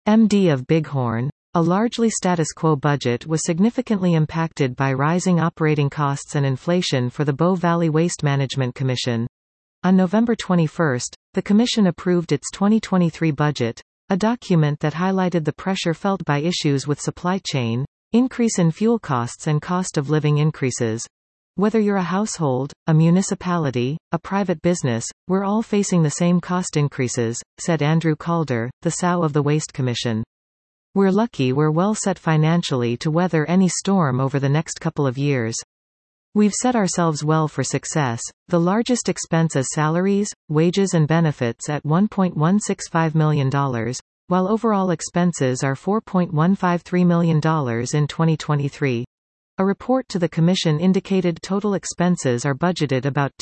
MD of Bighorn. A largely status quo budget was significantly impacted by rising operating costs and inflation for the Bow Valley Waste Management Commission. On November 21, the Commission approved its 2023 budget, a document that highlighted the pressure felt by issues with supply chain, increase in fuel costs and cost of living increases. Whether you're a household, a municipality, a private business, we're all facing the same cost increases, said Andrew Calder, the SOW of the Waste Commission. We're lucky we're well set financially to weather any storm over the next couple of years. We've set ourselves well for success. The largest expense is salaries, wages and benefits at $1.165 million, while overall expenses are $4.153 million in 2023. A report to the Commission indicated total expenses are budgeted about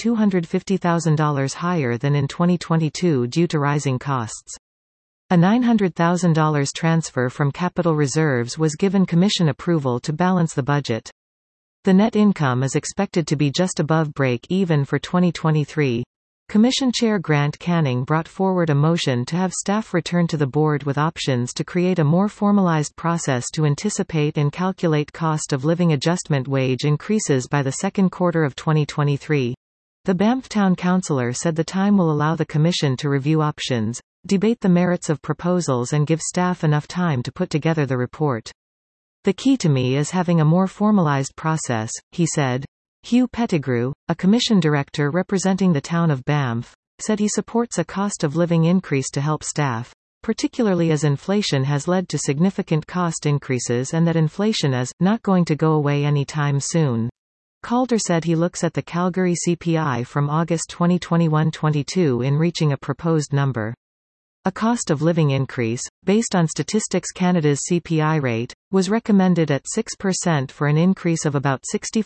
$250,000 higher than in 2022 due to rising costs. A $900,000 transfer from capital reserves was given Commission approval to balance the budget. The net income is expected to be just above break-even for 2023. Commission Chair Grant Canning brought forward a motion to have staff return to the board with options to create a more formalized process to anticipate and calculate cost of living adjustment wage increases by the second quarter of 2023. The Banff Town Councillor said the time will allow the Commission to review options, debate the merits of proposals and give staff enough time to put together the report. The key to me is having a more formalized process, he said. Hugh Pettigrew, a commission director representing the town of Banff, said he supports a cost of living increase to help staff, particularly as inflation has led to significant cost increases and that inflation is not going to go away anytime soon. Calder said he looks at the Calgary CPI from August 2021-22 in reaching a proposed number. A cost of living increase, based on Statistics Canada's CPI rate, was recommended at 6% for an increase of about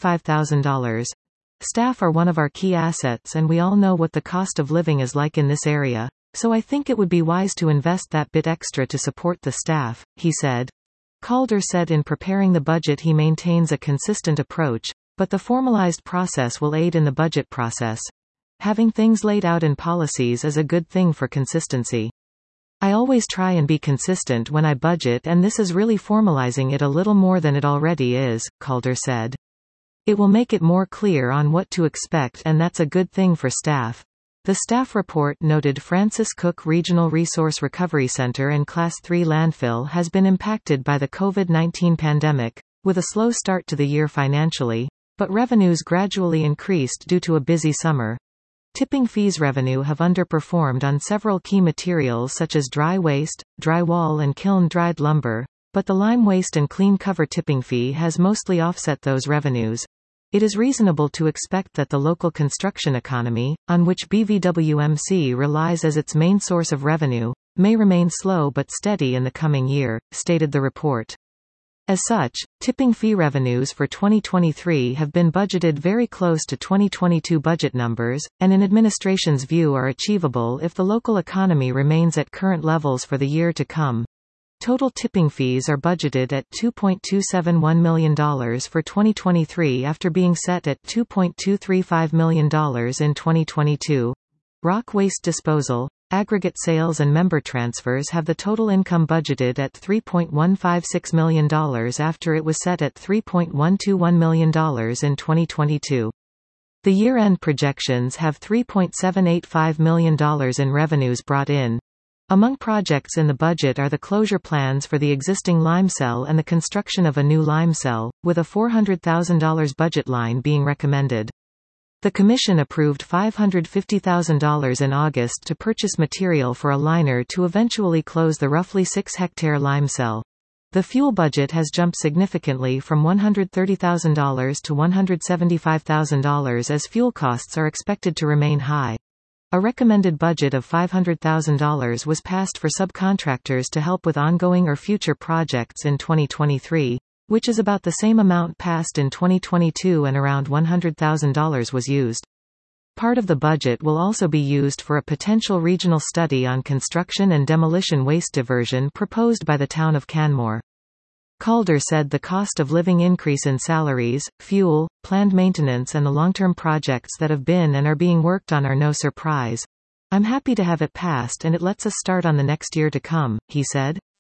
$65,000. Staff are one of our key assets and we all know what the cost of living is like in this area, so I think it would be wise to invest that bit extra to support the staff, he said. Calder said in preparing the budget he maintains a consistent approach, but the formalized process will aid in the budget process. Having things laid out in policies is a good thing for consistency. I always try and be consistent when I budget and this is really formalizing it a little more than it already is, Calder said. It will make it more clear on what to expect and that's a good thing for staff. The staff report noted Francis Cook Regional Resource Recovery Centre and Class 3 landfill has been impacted by the COVID-19 pandemic, with a slow start to the year financially, but revenues gradually increased due to a busy summer. Tipping fees revenue have underperformed on several key materials such as dry waste, drywall and kiln-dried lumber, but the lime waste and clean cover tipping fee has mostly offset those revenues. It is reasonable to expect that the local construction economy, on which BVWMC relies as its main source of revenue, may remain slow but steady in the coming year, stated the report. As such, tipping fee revenues for 2023 have been budgeted very close to 2022 budget numbers, and in administration's view are achievable if the local economy remains at current levels for the year to come. Total tipping fees are budgeted at $2.271 million for 2023 after being set at $2.235 million in 2022. Rock waste disposal, aggregate sales and member transfers have the total income budgeted at $3.156 million after it was set at $3.121 million in 2022. The year-end projections have $3.785 million in revenues brought in. Among projects in the budget are the closure plans for the existing lime cell and the construction of a new lime cell, with a $400,000 budget line being recommended. The Commission approved $550,000 in August to purchase material for a liner to eventually close the roughly 6-hectare lime cell. The fuel budget has jumped significantly from $130,000 to $175,000 as fuel costs are expected to remain high. A recommended budget of $500,000 was passed for subcontractors to help with ongoing or future projects in 2023. Which is about the same amount passed in 2022 and around $100,000 was used. Part of the budget will also be used for a potential regional study on construction and demolition waste diversion proposed by the town of Canmore. Calder said the cost of living increase in salaries, fuel, planned maintenance and the long-term projects that have been and are being worked on are no surprise. I'm happy to have it passed and it lets us start on the next year to come, he said.